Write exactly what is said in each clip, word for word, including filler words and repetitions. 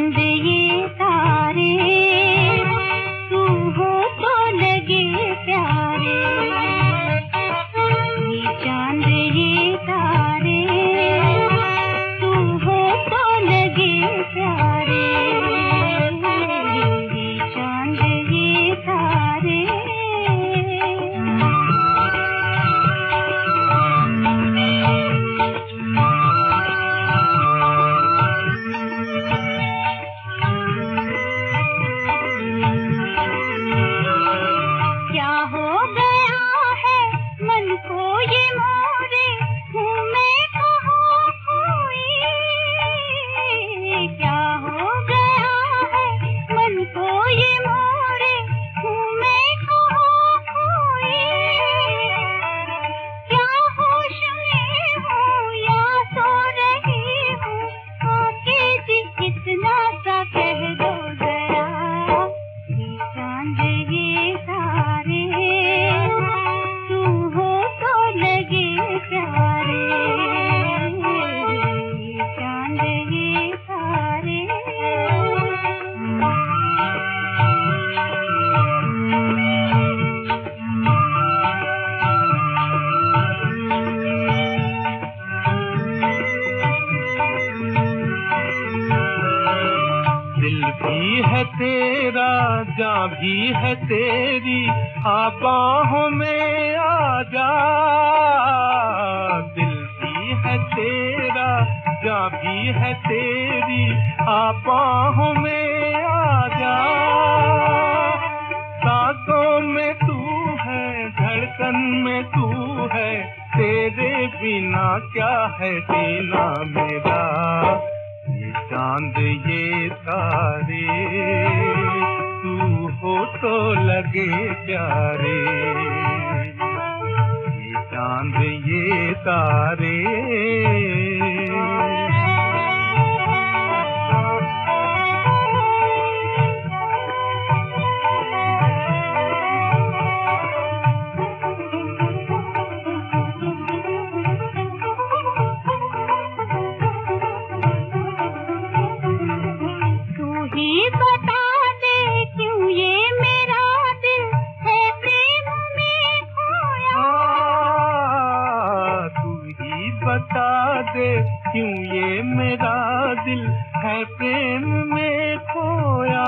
चांद ये तारे तू हो तो लगे प्यारे। ये चांद ये तारे तू हो तो लगे प्यारे। ये चांद ये तारे है तेरा, जान भी है तेरी, आ बाहों में आ जा। दिल भी है तेरा, जान भी है तेरी, आ बाहों में आ जा। सांसों में तू है, धड़कन में तू है, तेरे बिना क्या है जीना मेरा। ये चांद ये तारे तू हो तो लगे प्यारे। ये चांद ये तारे बता दे क्यों ये मेरा दिल है प्रेम में खोया।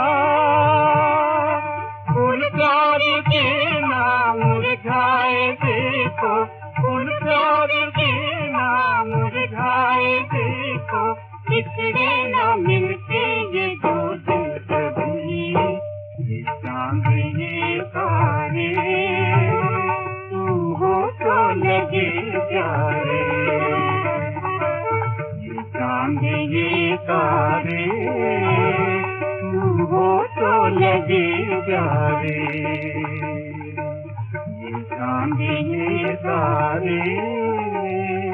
फूल प्यार के नाम मुरझाए देखो, फूल प्यार के नाम मुरझाए देखो, बिछड़े न मिलते ये दो दिल कभी। ये चांद ये तारे तू हो तो लगे प्यारे। चांद ये तारे तू हो तो लगे प्यारे। ये चांद ये तारे